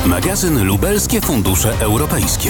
Magazyn Lubelskie Fundusze Europejskie.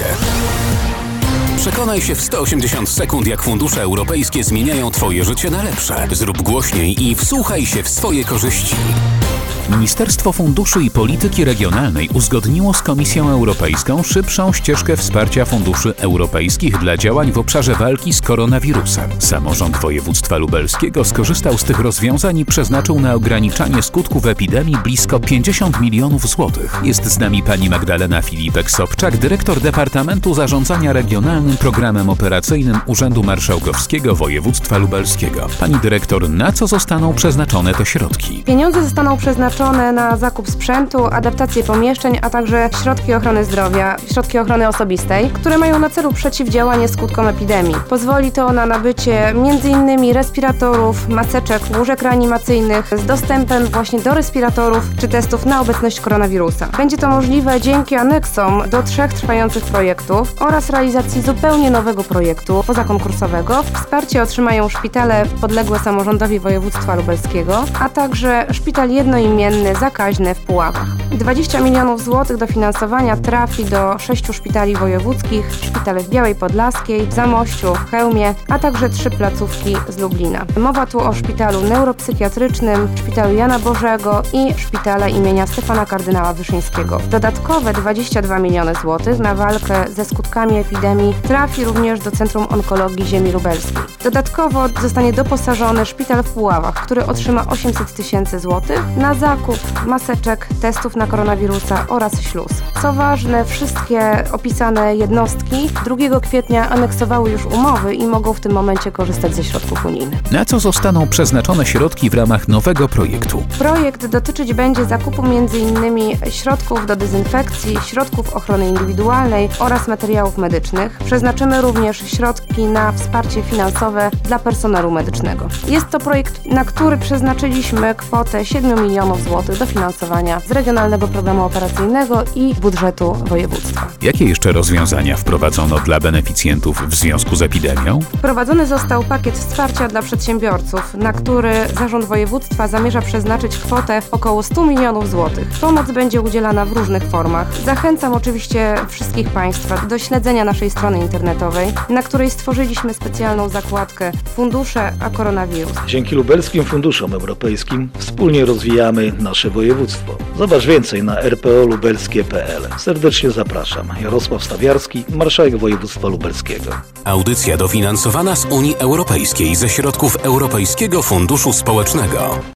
Przekonaj się w 180 sekund, jak fundusze europejskie zmieniają Twoje życie na lepsze. Zrób głośniej i wsłuchaj się w swoje korzyści. Ministerstwo Funduszy i Polityki Regionalnej uzgodniło z Komisją Europejską szybszą ścieżkę wsparcia funduszy europejskich dla działań w obszarze walki z koronawirusem. Samorząd województwa lubelskiego skorzystał z tych rozwiązań i przeznaczył na ograniczanie skutków epidemii blisko 50 milionów złotych. Jest z nami pani Magdalena Filipek-Sobczak, dyrektor Departamentu Zarządzania Regionalnym Programem Operacyjnym Urzędu Marszałkowskiego Województwa Lubelskiego. Pani dyrektor, na co zostaną przeznaczone te środki? Pieniądze zostaną przeznaczone na zakup sprzętu, adaptację pomieszczeń, a także środki ochrony zdrowia, środki ochrony osobistej, które mają na celu przeciwdziałanie skutkom epidemii. Pozwoli to na nabycie m.in. respiratorów, maseczek, łóżek reanimacyjnych z dostępem właśnie do respiratorów czy testów na obecność koronawirusa. Będzie to możliwe dzięki aneksom do 3 trwających projektów oraz realizacji zupełnie nowego projektu pozakonkursowego. Wsparcie otrzymają szpitale podległe samorządowi województwa lubelskiego, a także szpital jednoimienny zakaźny w Puławach. 20 milionów złotych dofinansowania trafi do 6 szpitali wojewódzkich, szpitale w Białej Podlaskiej, w Zamościu, w Chełmie, a także 3 placówki z Lublina. Mowa tu o szpitalu neuropsychiatrycznym, szpitalu Jana Bożego i szpitale imienia Stefana Kardynała Wyszyńskiego. Dodatkowe 22 miliony złotych na walkę ze skutkami epidemii trafi również do Centrum Onkologii Ziemi Lubelskiej. Dodatkowo zostanie doposażony szpital w Puławach, który otrzyma 800 tysięcy złotych na zakup maseczek, testów na koronawirusa oraz śluz. Co ważne, wszystkie opisane jednostki 2 kwietnia aneksowały już umowy i mogą w tym momencie korzystać ze środków unijnych. Na co zostaną przeznaczone środki w ramach nowego projektu? Projekt dotyczyć będzie zakupu m.in. środków do dezynfekcji, środków ochrony indywidualnej oraz materiałów medycznych. Przeznaczymy również środki na wsparcie finansowe dla personelu medycznego. Jest to projekt, na który przeznaczyliśmy kwotę 7 milionów złotych dofinansowania z Regionalnego Programu Operacyjnego i budżetu województwa. Jakie jeszcze rozwiązania wprowadzono dla beneficjentów w związku z epidemią? Wprowadzony został pakiet wsparcia dla przedsiębiorców, na który Zarząd Województwa zamierza przeznaczyć kwotę około 100 milionów złotych. Pomoc będzie udzielana w różnych formach. Zachęcam oczywiście wszystkich Państwa do śledzenia naszej strony internetowej, na której stworzyliśmy specjalną zakładkę Fundusze a koronawirus. Dzięki lubelskim funduszom europejskim wspólnie rozwijamy nasze województwo. Zobacz więcej na rpoliubelskie.pl. Serdecznie zapraszam. Jarosław Stawiarski, marszałek województwa lubelskiego. Audycja dofinansowana z Unii Europejskiej ze środków Europejskiego Funduszu Społecznego.